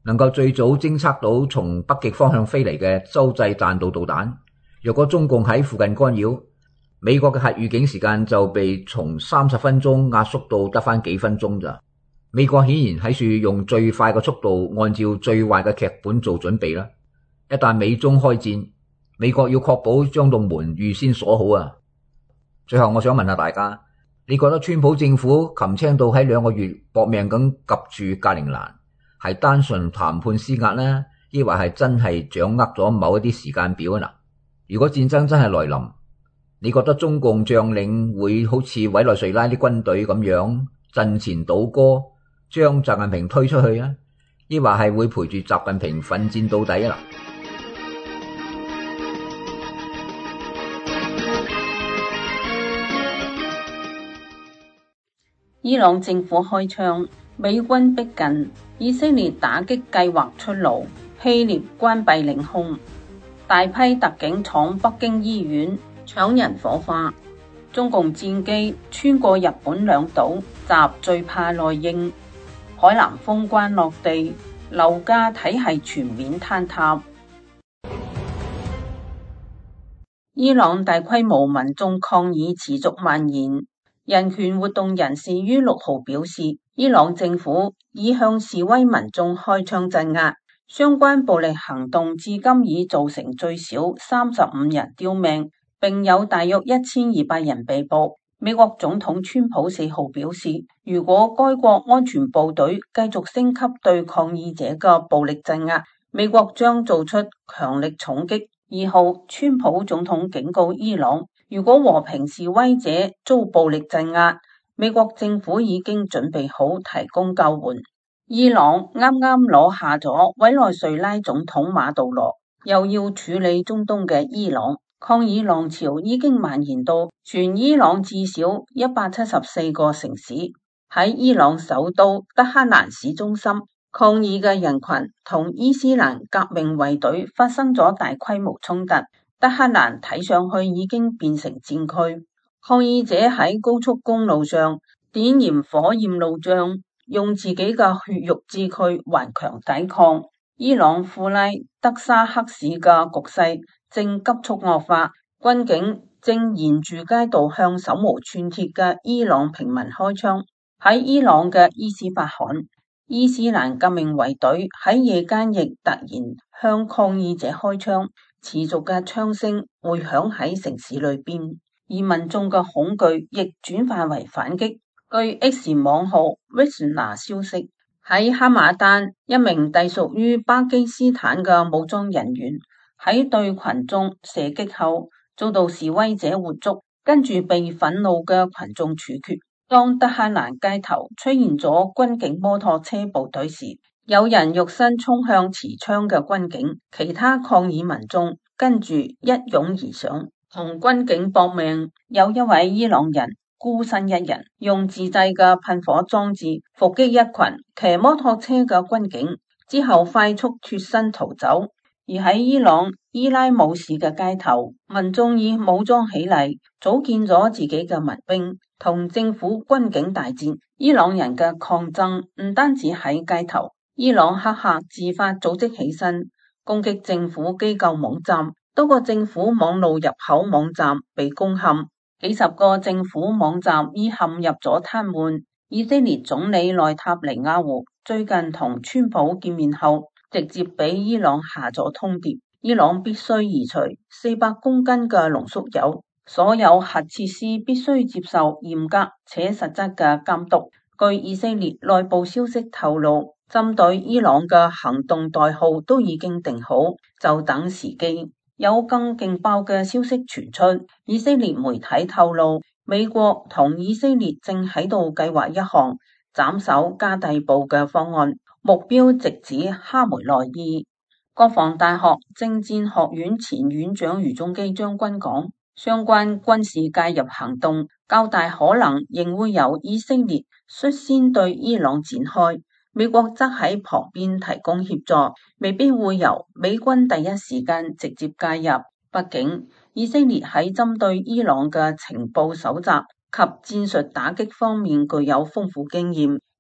能夠最早偵測到從北極方向飛嚟嘅洲際彈道導彈。若果中共喺附近干擾，美國嘅核預警時間就被從30分鐘壓縮到得返幾分鐘咋。美國顯然喺處用最快嘅速度，按照最壞嘅劇本做準備啦。一旦美中開戰，美國要確保將道門預先鎖好啊。最後我想問下大家，你覺得川普政府擒青到喺2個月搏命咁及住格陵蘭，係單純談判施壓呢，抑或係真係掌握咗某一啲時間表啊？嗱，如果戰爭真係來臨，你覺得中共將領會好似委內瑞拉啲軍隊咁樣陣前倒戈，將習近平推出去啊？抑或係會陪住習近平奮戰到底啊？嗱， 伊朗政府開槍，美軍逼近，以色列打擊計劃出爐，希臘關閉領空，大批特警闖北京醫院搶人火化，中共戰機穿過日本兩島，習最怕內應，海南封關落地，樓價體系全面坍塌。伊朗大規模民眾抗議持續蔓延。人權活動人士於6號表示，伊朗政府已向示威民眾開槍鎮壓，相關暴力行動至今已造成最少35人丟命，並有大約1200人被捕。美國總統川普4號表示，如果該國安全部隊繼續升級對抗議者嘅暴力鎮壓，美國將做出強力重擊。2號，川普總統警告伊朗，如果和平示威者遭暴力鎮壓，美國政府已經準備好提供救援。伊朗啱啱攞下咗委內瑞拉總統馬杜羅，又要處理中東嘅伊朗，抗議浪潮已經蔓延到全伊朗至少174個城市。喺伊朗首都德黑蘭市中心，抗議嘅人群同伊斯蘭革命衛隊發生咗大規模衝突。德黑蘭睇上去已經變成戰區，抗議者喺高速公路上點燃火焰路障，用自己嘅血肉之軀頑強抵抗。伊朗庫拉德沙克市嘅局勢正急速惡化，軍警正沿住街道向手無寸鐵嘅伊朗平民開槍。喺伊朗嘅伊斯法罕，伊斯蘭革命衛隊喺夜間亦突然向抗議者開槍。持續嘅槍聲回響喺城市裏邊，而民眾嘅恐懼亦轉化為反擊。據 X 網號 Vishna 消息，喺哈馬丹，一名隸屬於巴基斯坦嘅武裝人員喺對群眾射擊後，遭到示威者活捉，跟住被憤怒嘅群眾處決。當德黑蘭街頭出現咗軍警摩托車部隊時，有人肉身衝向持槍嘅軍警，其他抗議民眾跟住一擁而上，同軍警搏命。有一位伊朗人孤身一人，用自製嘅噴火裝置伏擊一群騎摩托車嘅軍警，之後快速脫身逃走。而喺伊朗伊拉姆市嘅街頭，民眾以武裝起嚟，組建咗自己嘅民兵，同政府軍警大戰。伊朗人嘅抗爭唔單止喺街頭。伊朗黑客自發組織起身，攻擊政府機構網站，多個政府網路入口網站被攻陷，幾十個政府網站已陷入咗癱瘓。以色列總理內塔尼亞胡最近同川普見面後，直接俾伊朗下咗通牒，伊朗必須移除400公斤嘅濃縮鈾，所有核設施必須接受嚴格且實質嘅監督。據以色列內部消息透露，針對伊朗嘅行動代號都已經定好，就等時機。有更勁爆嘅消息傳出，以色列媒體透露，美國同以色列正喺度計劃一項斬首加逮捕嘅方案，目標直指哈梅內伊。國防大學政戰學院前院長余中基將軍講，相關軍事介入行動較大可能仍會由以色列率先對伊朗展開。美國則喺旁邊提供協助，未必會由美軍第一時間直接介入。畢竟，以色列喺針對伊朗嘅情報搜集及戰術打擊方面具有豐富經驗，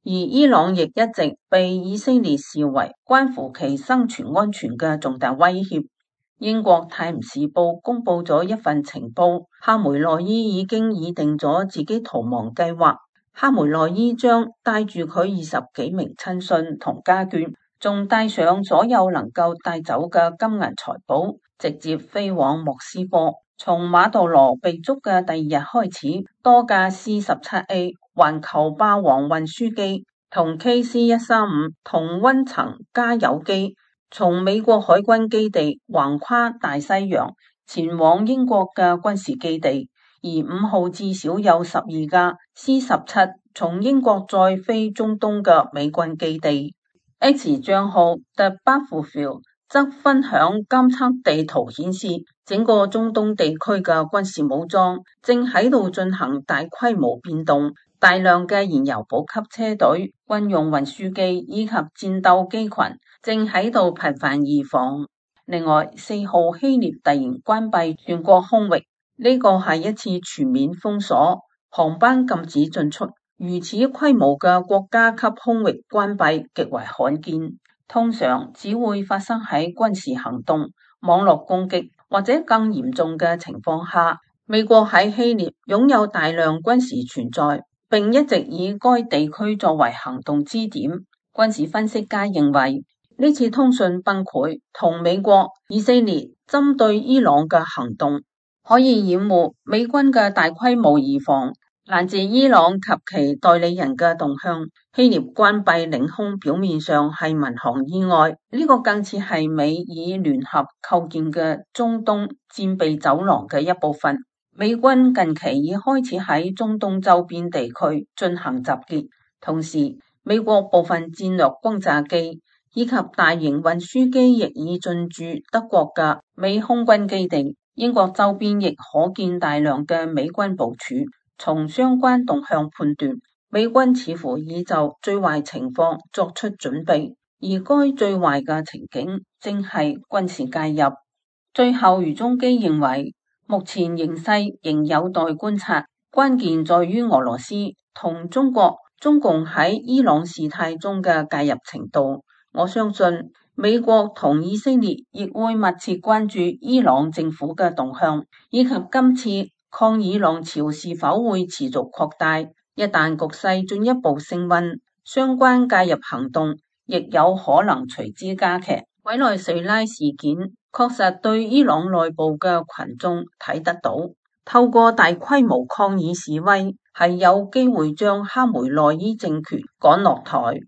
伊朗亦一直被以色列視為關乎其生存安全嘅重大威脅。英國泰晤士報公佈咗一份情報，哈梅內伊已經擬定咗自己逃亡計劃。哈梅內伊將帶住佢20幾名親信同家眷，仲帶上所有能夠帶走嘅金銀財寶，直接飛往莫斯科。從馬杜羅被捉嘅第2日開始，多架 C-17A 環球霸王運輸機同 KC-135 同溫層加油機從美國海軍基地橫跨大西洋，前往英國嘅軍事基地。而5號至少有12架 C-17 從英國再飛中東嘅美軍基地。X 賬號 The Battlefield 則分享監測地圖顯示，整個中東地區嘅軍事武裝正喺度進行大規模變動，大量嘅燃油補給車隊、軍用運輸機以及戰鬥機群正喺度頻繁移防。另外，4號希臘突然關閉全國空域，呢個係一次全面封鎖，航班禁止進出。如此規模嘅國家級空域關閉極為罕見，通常只會發生喺軍事行動、網絡攻擊或者更嚴重嘅情況下。美國喺希臘擁有大量軍事存在，並一直以該地區作為行動支點。軍事分析家認為，呢次通訊崩潰同美國、以色列針對伊朗嘅行動可以掩護美軍嘅大規模移防，攔截伊朗及其代理人嘅動向。希臘關閉領空表面上係民航意外，呢個更似係美以聯合構建嘅中東戰備走廊嘅一部分。美軍近期已開始喺中東周邊地區進行集結，同時美國部分戰略轟炸機以及大型運輸機亦已進駐德國嘅美空軍基地。英國周邊亦可見大量嘅美軍部署。從相關動向判斷，美軍似乎已就最壞情況作出準備，而該最壞嘅情景正係軍事介入。最後，余中基認為，目前形勢仍有待觀察，關鍵在於俄羅斯同中國、中共喺伊朗事態中嘅介入程度。我相信美國同以色列亦會密切關注伊朗政府嘅動向，以及今次抗議浪潮是否會持續擴大。一旦局勢進一步升溫，相關介入行動亦有可能隨之加劇。委內瑞拉事件確實對伊朗內部嘅群眾睇得到，透過大規模抗議示威係有機會將哈梅內伊政權趕落台。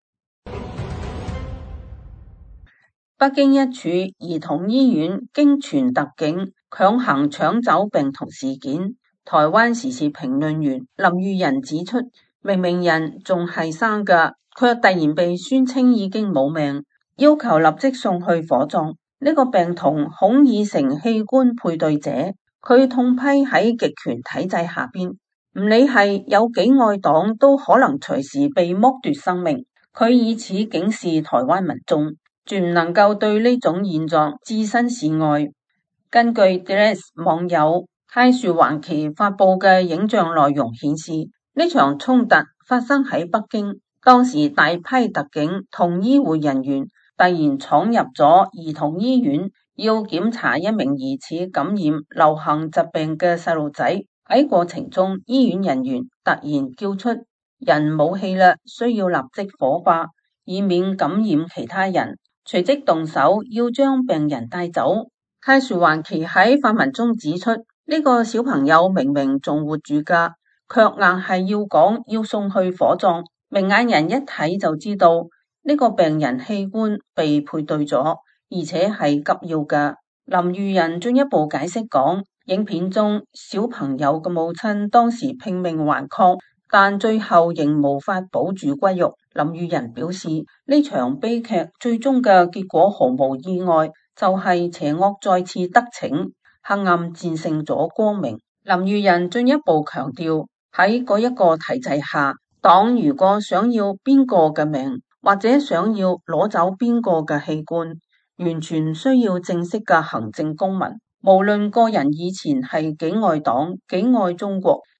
北京一處兒童醫院經傳特警強行搶走病童事件，台灣時事評論員林裕仁指出，明明人仲係生㗎，卻突然被宣稱已經冇命，要求立即送去火葬。呢個病童恐已成器官配對者，佢痛批喺極權體制下邊，唔理係有幾愛黨，都可能隨時被剝奪生命。佢以此警示台灣民眾，絕唔能夠對呢種現狀置身事外。根據 Threads 網友泰樹環旗發佈嘅影像內容顯示，呢場衝突發生喺北京，當時大批特警同醫護人員突然闖入咗兒童醫院，要檢查一名疑似感染流行疾病嘅細路仔。喺過程中，醫院人員突然叫出人冇氣啦，需要立即火化，以免感染其他人，隨即動手要將病人帶走。泰樹環旗喺發文中指出，呢個小朋友明明仲活住㗎，卻硬係要講要送去火葬。明眼人一睇就知道呢個病人器官被配對咗，而且係急要㗎。林裕仁進一步解釋講，影片中小朋友嘅母親當時拼命頑抗，但最後仍無法保住骨肉。林裕仁表示，呢場悲劇最終嘅結果毫無意外，就係邪惡再次得逞，黑暗戰勝咗光明。林裕仁進一步強調，喺嗰一個體制下，黨如果想要邊個嘅命，或者想要攞走邊個嘅器官，完全需要正式嘅行政公文。無論個人以前係幾愛黨、幾愛中國，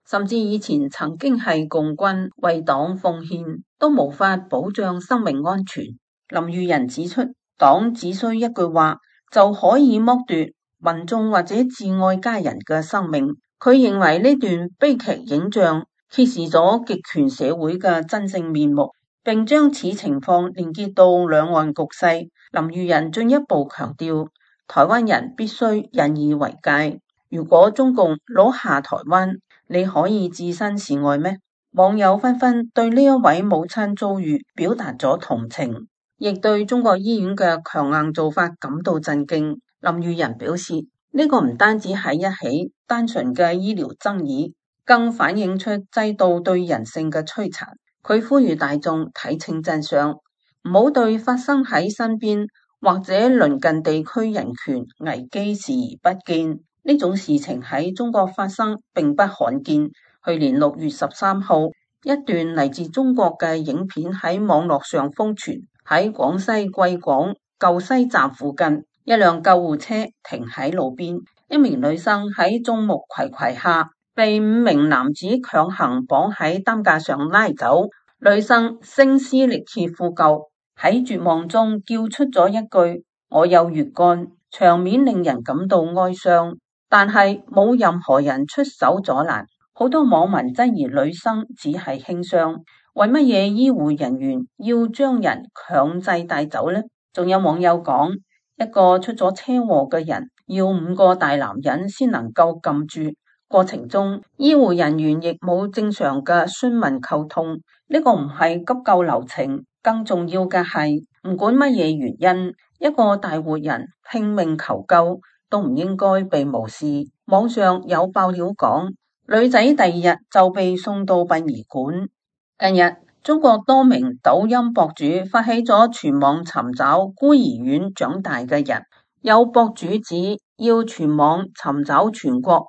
甚至以前曾經係共軍為黨奉獻，都無法保障生命安全。林裕仁指出，黨只需一句話就可以剝奪民眾或者摯愛家人嘅生命。佢認為呢段悲劇影像揭示咗極權社會嘅真正面目，並將此情況連結到兩岸局勢。林裕仁進一步強調，台灣人必須引以為戒。如果中共攞下台灣，你可以置身事外咩？網友紛紛對呢一位母親遭遇表達咗同情，亦對中國醫院嘅強硬做法感到震驚。林裕仁表示，呢個唔單止係一起單純嘅醫療爭議，更反映出制度對人性嘅摧殘。佢呼籲大眾睇清真相，唔好對發生喺身邊或者鄰近地區人權危機視而不見。呢種事情喺中國發生並不罕見。去年6月13號，一段嚟自中國嘅影片喺網絡上瘋傳。喺廣西貴廣舊西站附近，一輛救護車停喺路邊，一名女生喺眾目睽睽下被5名男子強行綁喺擔架上拉走。女生聲嘶力竭呼救，喺絕望中叫出咗一句：我有乙肝。場面令人感到哀傷，但係冇任何人出手阻攔。好多網民質疑女生只係輕傷，為乜嘢醫護人員要將人強制帶走呢？仲有網友講，一個出咗車禍嘅人要5個大男人先能夠撳住，過程中醫護人員亦冇正常嘅詢問溝通，呢個唔係急救流程。更重要嘅係，唔管乜嘢原因，一個大活人拼命求救都唔應該被無視。網上有爆料講，女仔第2日就被送到殯儀館。近日，中國多名抖音博主發起咗全網尋找孤兒院長大嘅人。有博主指要全網尋找全國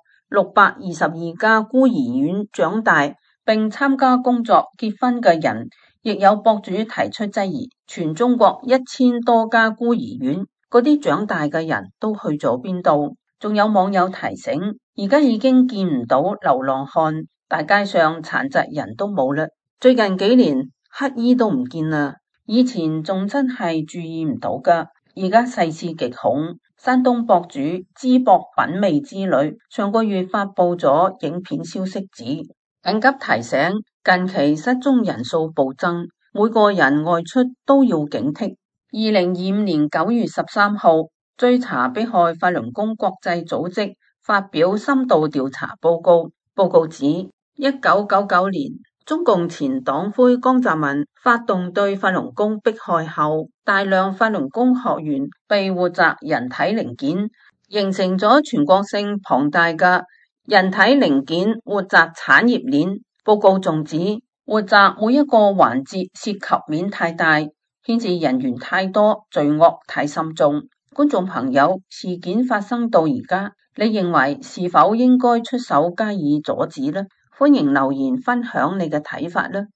622家孤兒院長大並參加工作結婚嘅人，亦有博主提出質疑，全中國1000多家孤兒院，嗰啲長大嘅人都去咗邊度？仲有網友提醒，而家已經見唔到流浪漢，大街上殘疾人都冇啦。最近幾年乞衣都唔見啦，以前仲真係注意唔到噶，而家細思極恐。山東博主淄博品味之旅上個月發布咗影片消息指，緊急提醒，近期失蹤人數暴增，每個人外出都要警惕。2025年9月13號，追查迫害法輪功國際組織發表深度調查報告，報告指1999年中共前黨魁江澤民發動對法輪功迫害後，大量法輪功學員被活摘人體零件，形成咗全國性龐大嘅人體零件活摘產業鏈。報告仲指，活摘每一個環節涉及面太大，牽涉人員太多，罪惡太深重。觀眾朋友，事件發生到而家，你認為是否應該出手加以阻止呢？歡迎留言分享你嘅睇法啦！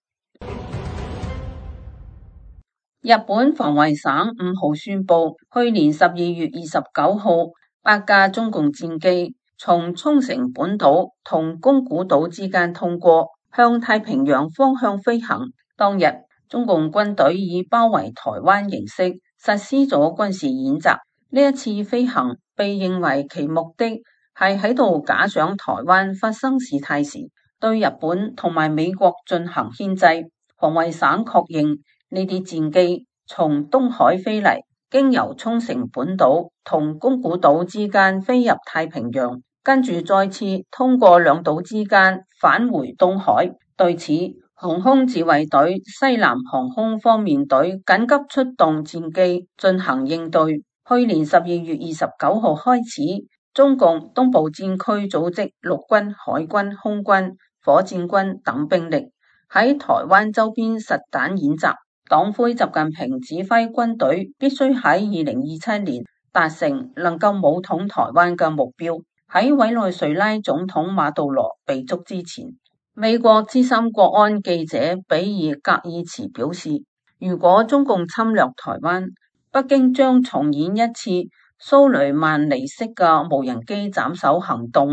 日本防衛省5號宣布，去年12月29號，8架中共戰機從沖繩本島同宮古島之間通過，向太平洋方向飛行。當日，中共軍隊以包圍台灣形式實施咗軍事演習。呢一次飛行被認為其目的係喺度假想台灣發生事態時，對日本同埋美國進行牽制。防衛省確認呢啲戰機從東海飛嚟，經由沖繩本島同宮古島之間飛入太平洋，跟住再次通過兩島之間返回東海。對此，航空自衛隊西南航空方面隊緊急出動戰機進行應對。去年12月29號開始，中共東部戰區組織陸軍、海軍、空軍、火箭軍等兵力喺台灣周邊實彈演習。黨魁習近平指揮軍隊必須喺2027年達成能夠武統台灣嘅目標。喺委內瑞拉總統馬杜羅被捉之前，美國資深國安記者比爾格爾茨表示，如果中共侵略台灣，北京將重演一次蘇雷曼尼式嘅無人機斬首行動。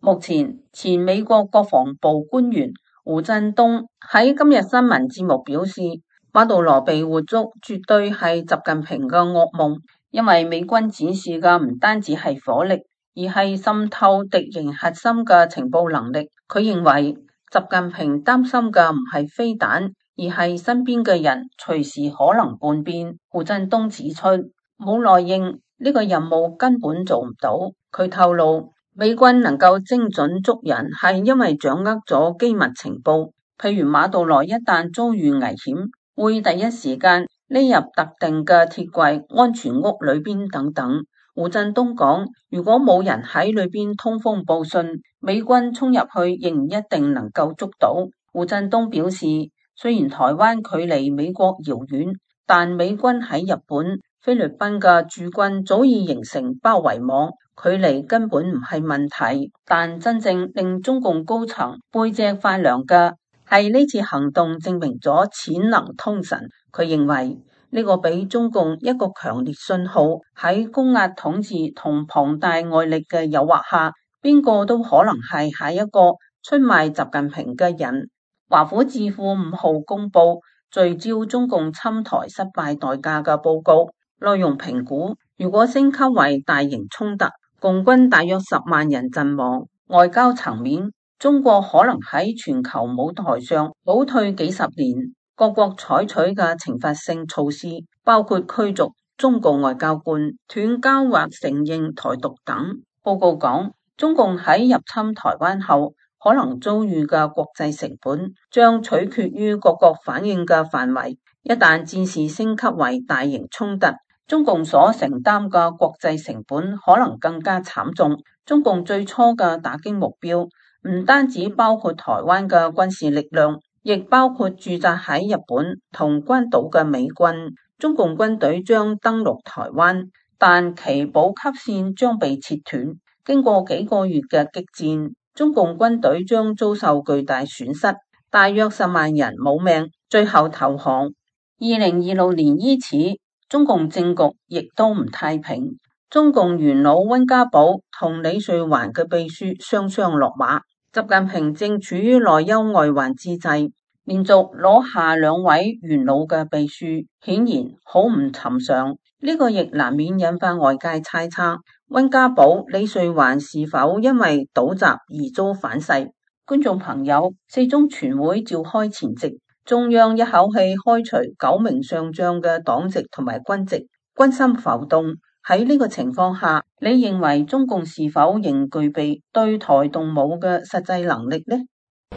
目前，前美國國防部官員胡振東喺今日新聞節目表示，馬杜羅被活捉絕對係習近平嘅噩夢，因為美軍展示嘅唔單止係火力，而係滲透敵營核心嘅情報能力。佢認為習近平擔心嘅唔係飛彈，而係身邊嘅人隨時可能叛變。胡振東指出，冇內應呢個任務根本做唔到。佢透露，美軍能夠精準捉人係因為掌握咗機密情報，譬如馬杜羅一旦遭遇危險，會第一時間匿入特定嘅鐵櫃、安全屋裏邊等等。胡振東講，如果冇人喺裏邊通風報信，美軍衝入去仍唔一定能夠捉到。胡振東表示，雖然台灣距離美國遙遠，但美軍喺日本、菲律賓嘅駐軍早已形成包圍網，距離根本唔係問題。但真正令中共高層背脊發涼嘅係呢次行動證明咗潛能通神。佢認為呢個俾中共一個強烈信號，喺高壓統治同龐大外力嘅誘惑下，邊個都可能係下一個出賣習近平嘅人。華府智庫5號公布聚焦中共侵台失敗代價嘅報告，內容評估如果升級為大型衝突，共軍大約10萬人陣亡。外交層面，中國可能喺全球舞台上倒退幾十年。各國採取嘅懲罰性措施包括驅逐中共外交官、斷交或承認台獨等。報告講，中共喺入侵台灣後可能遭遇嘅國際成本將取決於各國反應嘅範圍。一旦戰事升級為大型衝突，中共所承擔嘅國際成本可能更加慘重。中共最初嘅打擊目標唔單止包括台灣嘅軍事力量，亦包括駐紮喺日本同關島嘅美軍。中共軍隊將登陸台灣，但其補給線將被切斷。經過幾個月嘅激戰，中共軍隊將遭受巨大損失，大約10萬人冇命，最後投降。2026年伊始，中共政局亦都唔太平。中共元老溫家寶同李瑞環嘅秘書雙雙落馬。習近平正處於內憂外患之際，連續攞下2位元老嘅秘書，顯然好唔尋常。呢個亦難免引發外界猜測，溫家寶、李瑞環是否因為倒習而遭反噬？觀眾朋友，4中全會召開前夕，中央一口氣開除9名上將嘅黨籍同埋軍籍，軍心浮動。喺呢個情況下，你認為中共是否仍具備對台動武嘅實際能力呢？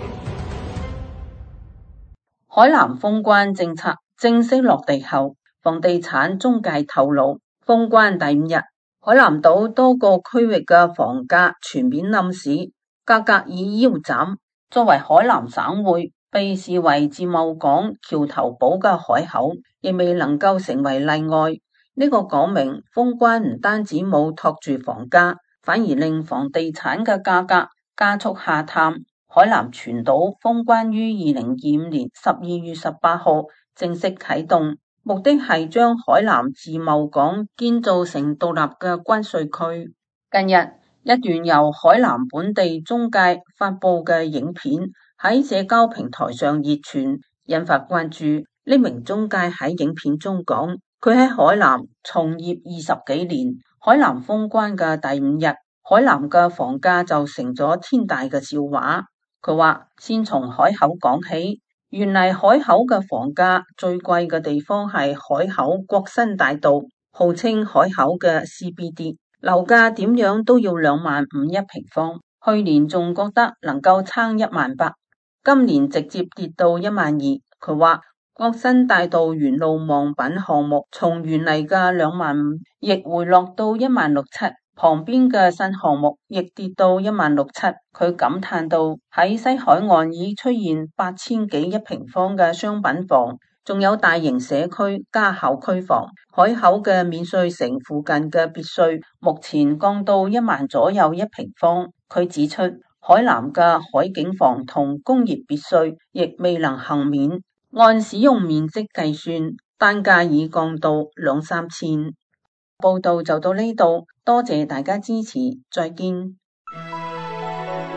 海南封關政策正式落地後，房地產中介透露，封關第5日，海南島多個區域嘅房價全面冧市，價格已腰斬。作為海南省會，被視為自貿港橋頭堡嘅海口，亦未能夠成為例外。呢個講明封關唔單止冇托住房價，反而令房地產嘅價格加速下探。海南全島封關於2025年12月18號正式啟動，目的係將海南自貿港建造成獨立嘅關稅區。近日，一段由海南本地中介發佈嘅影片喺社交平台上熱傳，引發關注。呢名中介喺影片中講，佢喺海南從業20幾年，海南封關嘅第5日，海南嘅房價就成咗天大嘅笑話。佢話先從海口講起，原嚟海口嘅房價最貴嘅地方係海口國新大道，號稱海口嘅 CBD， 樓價點樣都要25000一平方，去年仲覺得能夠撐18000，今年直接跌到12000。佢話國新大道沿路望品項目從原嚟嘅25000亦回落到16700，旁邊嘅新項目亦跌到16700。佢感嘆到喺西海岸已出現8000幾一平方嘅商品房，仲有大型社區加校區房。海口嘅免稅城附近嘅別墅目前降到10000左右一平方。佢指出，海南嘅海景房同工業別墅亦未能幸免，按使用面積計算，單價已降到2-3千。報道就到呢度，多謝大家支持，再見。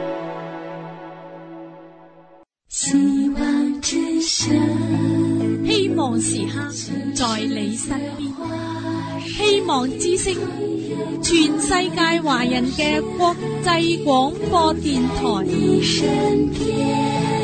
希望之聲， 希望時刻在你身邊，希望之聲，全世界華人嘅國際廣播電台。 身邊